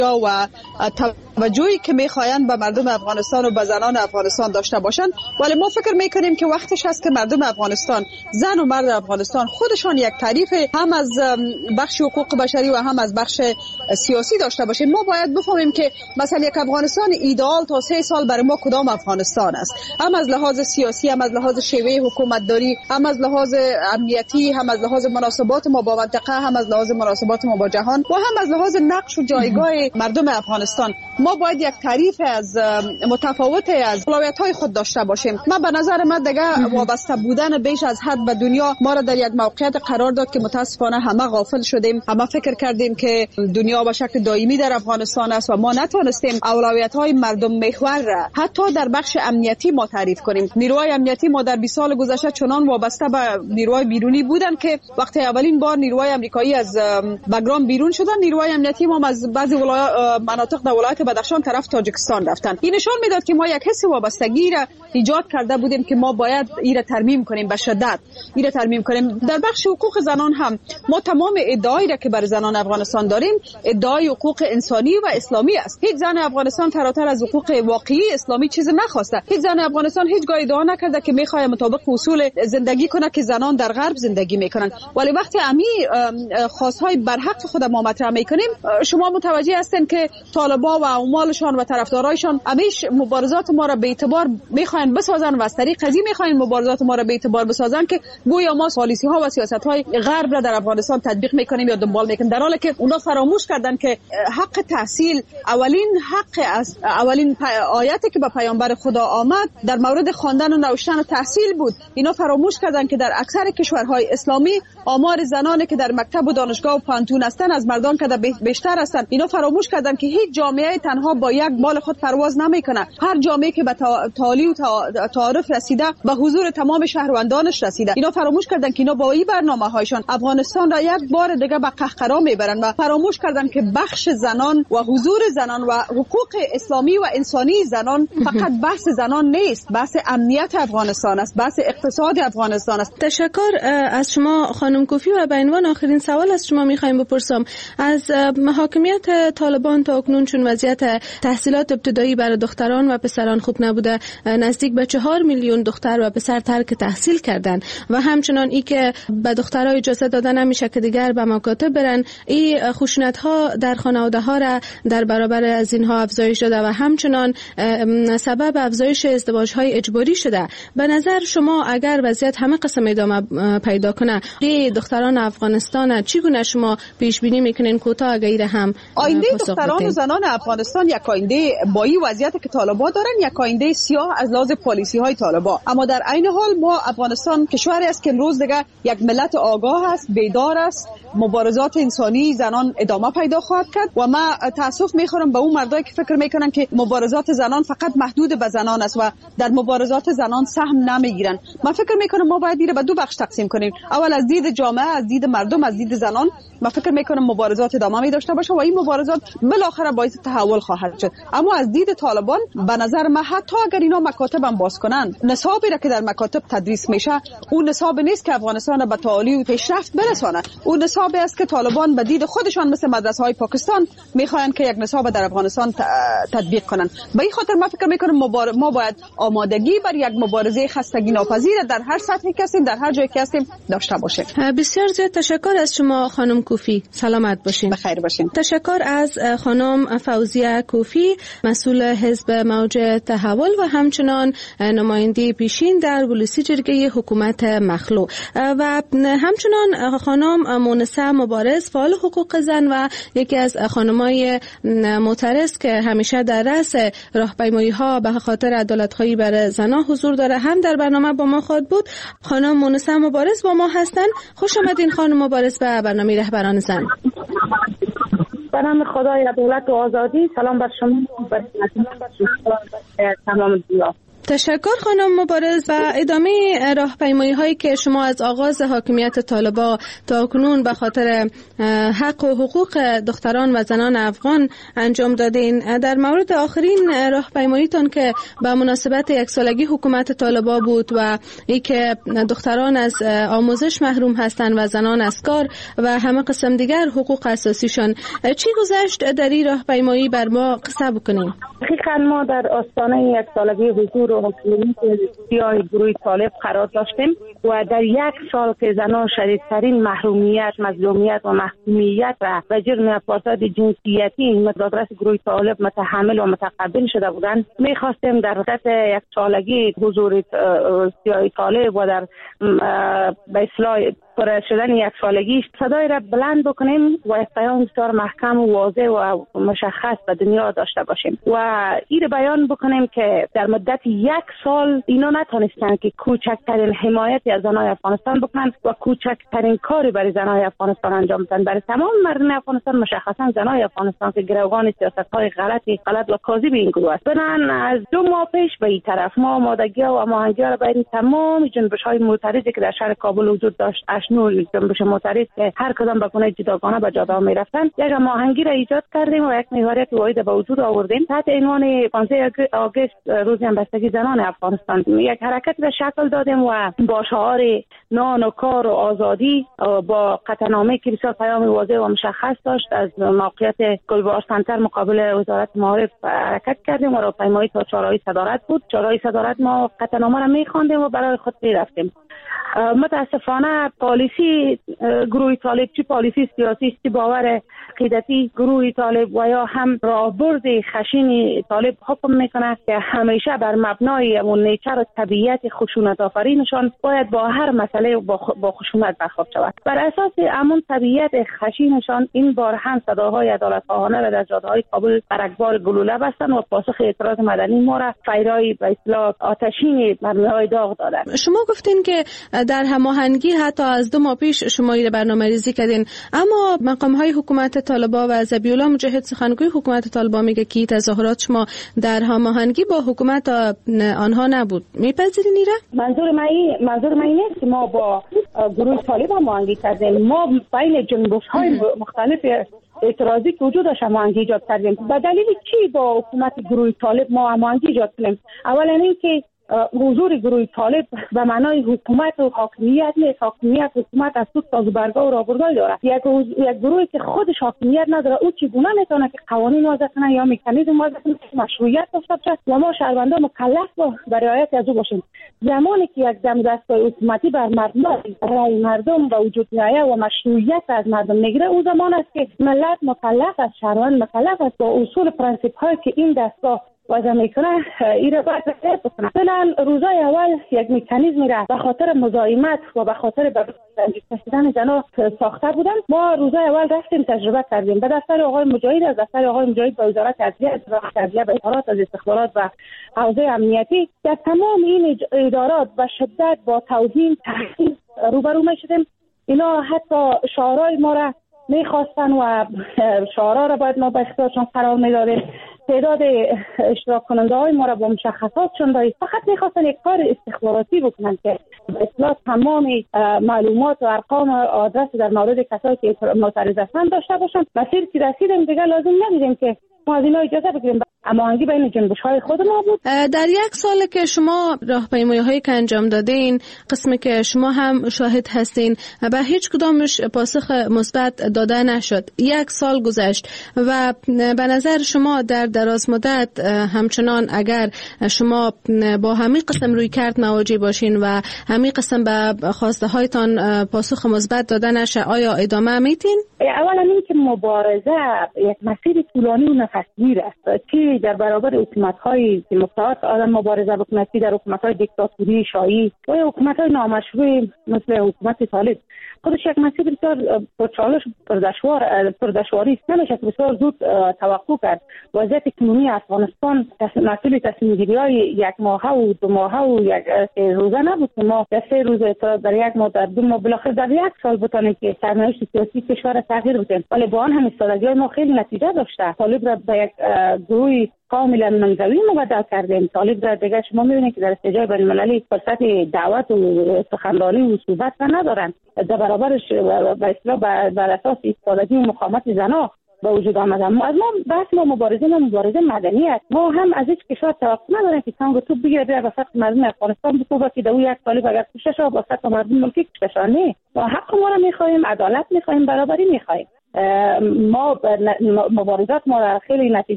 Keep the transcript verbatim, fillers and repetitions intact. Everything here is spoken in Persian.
و توجهی که میخواین به مردم افغانستان و به زنان افغانستان داشته باشند، ولی ما فکر میکنیم که وقتش است که مردم افغانستان، زن و مرد افغانستان خودشان یک تعریف هم از بخش حقوق بشری و هم از بخش سیاسی داشته باشیم. ما باید بفهمیم که مثلا یک افغانستان ایدئال تا سه سال برای ما کدام افغانستان است، هم از لحاظ سیاسی، هم از لحاظ شیوه حکومت داری، هم از لحاظ امنیتی، هم از لحاظ مناسبات ما با منطقه، هم از لحاظ مناسبات ما با جهان و هم از لحاظ نقش و جایگاه مردم افغانستان. ما باید یک تعریف از متفاوت از اولویت‌های خود داشته باشیم. من به نظر من دیگه وابسته بودن بیش از حد به دنیا ما را در یک موقعیت قرار داد که متاسفانه همه غافل شدیم. همه فکر کردیم که دنیا به شکل دائمی در افغانستان است و ما نتونستیم اولویت‌های مردم محور را حتی در بخش امنیتی ما تعریف کنیم. نیروهای امنیتی ما در بیست سال گذشته چنان وابسته به نیروهای بیرونی بودند که وقتی اولین بار نیروهای آمریکایی از بگرام بیرون شدن، نیروهای امنیتی ما از بعضی مناطق در ولایت بدخشان طرف تاجیکستان رفتن. این نشان میداد که ما یک حس وابستگی را ایجاد کرده بودیم که ما باید این را ترمیم کنیم، به شدت این را ترمیم کنیم. در بخش حقوق زنان هم ما تمام ادعایی را که بر زنان افغانستان داریم ادعای حقوق انسانی و اسلامی است. هیچ زن افغانستان فراتر از حقوق واقعی اسلامی چیز نخواسته. هیچ زن افغانستان هیچگاه ادعا نکرده که میخواد مطابق اصول زندگی کنه که زنان در غرب زندگی میکنن. ولی وقتی امی خواستهای برحق خود ما مطرح میکنیم، شما متوجه هستین که طالبا و عمالشان و طرفدارایشان همیشه مبارزات ما را به اعتبار میخواین بسازن و از طریق قضیه میخواین مبارزات ما را به اعتبار بسازن که گویا ما پالیسی ها و سیاست های غرب را در افغانستان تطبیق میکنیم یا دنبال میکنیم، در حالی که اونا فراموش کردن که حق تحصیل اولین حق است. اولین آیتی که به پیامبر خدا آمد در مورد خواندن و نوشتن و تحصیل بود. اینا فراموش کردن که در اکثر کشورهای اسلامی آمار زنانی که در مکتب و دانشگاه و پانتون هستند از مردان که بیشتر هستند. اینا فراموش کردن که هیچ جامعه تنها با یک بال خود پرواز نمیکنه. هر جامعه که به تعالی و تعارف رسیده به حضور تمام شهروندانش رسیده. اینا فراموش کردن که اینا با این برنامه‌هایشان افغانستان را یک بار دیگه به قهقرا میبرن و فراموش کردن که بخش زنان و حضور زنان و حقوق اسلامی و انسانی زنان فقط بحث زنان نیست، بحث امنیت افغانستان است، بحث اقتصاد افغانستان است. تشکر از شما خانم کوفی و به عنوان آخرین سوال از شما میخوایم بپرسم، از حاکمیت طالبان تا اکنون چون وضعیت تحصیلات ابتدایی برای دختران و پسران خوب نبوده، نزدیک به چهار میلیون دختر و پسر ترک تحصیل کردن و همچنان ای که به دخترها اجازه داده نمیشه که دیگر به مکاتب برن، این خشونت ها در خانواده ها را در برابر از اینها افزایش داده و همچنان سبب افزایش ازدواج های اجباری شده. به نظر شما اگر وضعیت همه قسم ادامه پیدا کنه، این دختران افغانستان چگونه شما پیش بینی میکنین کوتاه غیر هم آینده دختران و زنان افغانستان یک آینده با این وضعیت که طالبا دارن یک آینده سیاه از لحاظ پالیسی های طالبا، اما در عین حال ما افغانستان کشوری است که امروز دیگه یک ملت آگاه است، بیدار است. مبارزات انسانی زنان ادامه پیدا خواهد کرد و ما تاسف میخورم به اون مردایی که فکر میکنن که مبارزات زنان فقط محدود به زنان است و در مبارزات زنان سهم نمیگیرن. من فکر میکنم ما باید این به دو بخش تقسیم کنیم. اول از دید جامعه، از دید مردم، از دید زنان من فکر میکنم مبارزات ادامه می داشته باشه و این مبارزات بالاخره باعث تحول خواهد شد. اما از دید طالبان به نظر من حتی اگر اینا مکاتب هم باز کنن، نصابی را که در مکاتب تدریس میشه اون نصاب نیست که افغانستان به تعالی و پیشرفت برسانه. اون نصابی است که طالبان به دید خودشان مثل مدرسه های پاکستان میخواین که یک نصاب در افغانستان تطبیق کنن. به این خاطر من فکر میکنم مبار... ما باید آمادگی بر یک مبارزه خستگی ناپذیر در هر سطحی که هستیم، در هر جایی که هستیم داشته باشیم. بسیار زیاد تشکر از شما خانم کوفی. سلامت باشین. بخیر باشین. تشکر از خانم فوزیه کوفی، مسئول حزب موج تحول و همچنان نماینده پیشین در ولسی جرگه حکومت مخلوع و همچنان خانم مونسه مبارز، فعال حقوق زن و یکی از خانمای معترض که همیشه در رأس راهپیمایی ها به خاطر عدالت خواهی بر زنان حضور داره، هم در برنامه با ما خواهد بود. خانم مونسه مبارز با ما هستن. خوش آمدین خانم مبارز به برنامه رهبران زن. به نام خدای عدالت و آزادی، سلام بر شما و بر تمام دنیا. تشکر خانم مبارز. و ادامه راهپیمایی هایی که شما از آغاز حاکمیت طالبان تا کنون به خاطر حق و حقوق دختران و زنان افغان انجام دادین، در مورد آخرین راهپیماییتان که به مناسبت یک سالگی حکومت طالبان بود و ای که دختران از آموزش محروم هستند و زنان از کار و همه قسم دیگر حقوق اساسیشان، چی گذشت در این راهپیمایی؟ بر ما قصه بکنیم. حقیقتا ما در آستانه یک سالگی حضور و حکومت سیاه گروه طالب قرار داشتیم و در یک سال که زنان شدیدترین محرومیت، مظلومیت و محکومیت را به جرم فساد جنسیتی مدادرس گروه طالب متحمل و متقبل شده بودند، میخواستیم در مدت یک سالگی حضور سیاه طالب و در به اصلاح پر شدن یک سالگیش صدای را بلند بکنیم و یک پیام بسیار محکم و واضح و مشخص به دنیا داشته باشیم و این بیان بکنیم که در مدت یک سال اینا نتونستن که کوچکترین حمایتی از زنای افغانستان بکنن و کوچکترین کاری برای زنای افغانستان انجام بدن. برای تمام مردم افغانستان، مشخصا زنای افغانستان که گروگان سیاست‌های غلطی غلط و کاذب این گروه است. بنان از دو ماه پیش به این طرف ما آمادگی‌ها و هماهنگی‌ها را بین تمام جنبش‌های معترضی که در شهر کابل وجود داشت، اشنور جنبش معترض که هر کدام به گونه جداگانه به جاده می‌رفتن، یک هماهنگی را ایجاد کردیم و یک محوریت واحد به وجود آوردیم تحت عنوان پانزده آگوست روز همبستگی زنان افغانستان. یک حرکت به شکل دادیم و با شعار نان و کار و آزادی با قطعنامه که بسیار پیام واضح و مشخص داشت از موقعیت گلبهار سنتر مقابل وزارت معارف حرکت کردیم و راهپیمایی تا چهارراه صدارت بود. چهارراه صدارت ما قطعنامه را می‌خواندیم و برای خود رفتیم. متاسفانه پالیسی گروه طالب، چی پالیسی سیاسی، چی باور عقیدتی گروه طالب و یا هم راهبرد خشین طالب حکم میکنه که همیشه بر مبنای اون نیچر و طبیعت خشونت آفرینشان باید با هر مسئله با خشونت برخورد شود. بر اساس همون طبیعت خشینشان این بار هم صداهای عدالت خواهانه را در جاده‌های کابل برگبار گلوله بستن و پاسخ اعتراض مدنی ما را فیرای به اصطلاح آتشین مرمی‌های داغ دادن. شما گفتین که در هماهنگی حتی از دو ماه پیش شما این برنامه‌ریزی کردین، اما مقام‌های حکومت طالبان و ذبیح الله مجاهد سخنگوی حکومت طالبان میگه که تظاهرات شما در هماهنگی با حکومت آنها نبود. میپذیرین ایره؟ منظور من منظور من نیست که ما با گروه طالب هماهنگی کردیم. ما بین جنبش‌های مختلف اعتراضی که وجود داشت هماهنگی ایجاد کردیم. به دلیل چی با حکومت گروه طالب ما هماهنگی ایجاد کردیم؟ اولا اینکه حضور گروه طالب به معنای حکومت و حاکمیت نیست. حاکمیت حکومت از سود سازوبرگاه و راهبردهای داره. یک یک گروهی که خودش حاکمیت نداره، او چگونه میتونه که قوانین وضع کنه یا مکانیزم وضع کنه که مشروعیت داشته باشه و ما شهروندان مکلف با رعایت از او باشیم. زمانی که یک دم دستگاه حکومتی بر مردم رای مردم به وجود میآید و مشروعیت از مردم میگیره، او زمان است که ملت مکلف است، شهروند مکلف است با اصول پرنسیپ هایی که این دستگاه وضع میکنه ایره باید رعایت بکنه. مثلا روزای اول یک مکانیزمی را به خاطر مزاحمت و به خاطر به کشیدن زنا ساخته بودن. ما روزای اول رفتیم تجربه کردیم به دفتر آقای مجاهد، از دفتر آقای مجاهد به وزارت عدلیه و عدلیه به اطلاعات از استخبارات و حوزه امنیتی، در تمام این ادارات به شدت با توهین تحقیر روبرو میشدیم. اینا حتی شعارهای ما را میخواستن و شعارها را باید ما به اختیارشان قرار میدادیم. تعداد اشتراک کننده های ما را با مشخصاتشون دارید. فقط میخواستن یک کار استخباراتی بکنن که به اصطلاح تمام معلومات و ارقام و آدرس در مورد کسایی که معترض هستند داشته باشن. مسیر که رسیدیم دیگه لازم ندیدیم که ما از اینا اجازه بگیریم. هماهنگی بین جنبش‌های خود ما بود. در یک سال که شما راهپیمایی‌هایی که انجام دادین، قسمی که شما هم شاهد هستین، به هیچ کدامش پاسخ مثبت داده نشد. یک سال گذشت و به نظر شما در دراز مدت همچنان اگر شما با همین قسم روی کرد مواجه باشین و همین قسم به خواسته هایتان پاسخ مثبت داده نشه، آیا ادامه میتین؟ اولا این که مبارزه یک مسیر طولانی و نفسگیر است. چی در برابر حکومت‌های که مستعد آدم مبارزه بکنه، چی در حکومت‌های دیکتاتوری شاهی و حکومت‌های نامشروع مثل حکومت طالب، خودش یک مسیر بسیار پرچالش پردشوار پردشواری است. نمیشه بسیار زود توقع کرد. وضعیت کنونی افغانستان مسئول تصمیم گیری‌های یک ماهه و دو ماهه و یک روزه نبود که ما در سه روز در یک ماه در دو ماه بالاخره در یک سال بتونیم که سرنوشت سیاسی کشور تغییر بدیم. ولی با آن هم استراتژی ما خیلی نتیجه داشته. طالب را به یک گروه روی کاملا منزوی مبدل کردیم. طالب را دیگه شما میبینید که در استجای بین المللی فرصت دعوت و سخنرانی و صحبت را ندارن. در برابرش به اصطلاح بر اساس ایستادگی و مقاومت زنها به وجود آمدن. ما از ما بحث ما مبارزه ما مبارزه مدنی است. ما هم از هیچ کشور توقع نداریم که تانگ توپ بگیره بیا به سطح مردم افغانستان بکوبه که دو یک طالب اگر کشته شود با سطح مردم ملکی کشته نه. ما حق ما را میخواهیم، عدالت میخواهیم، برابری میخواهیم. ما مبارزات ما را خیلی نتیجه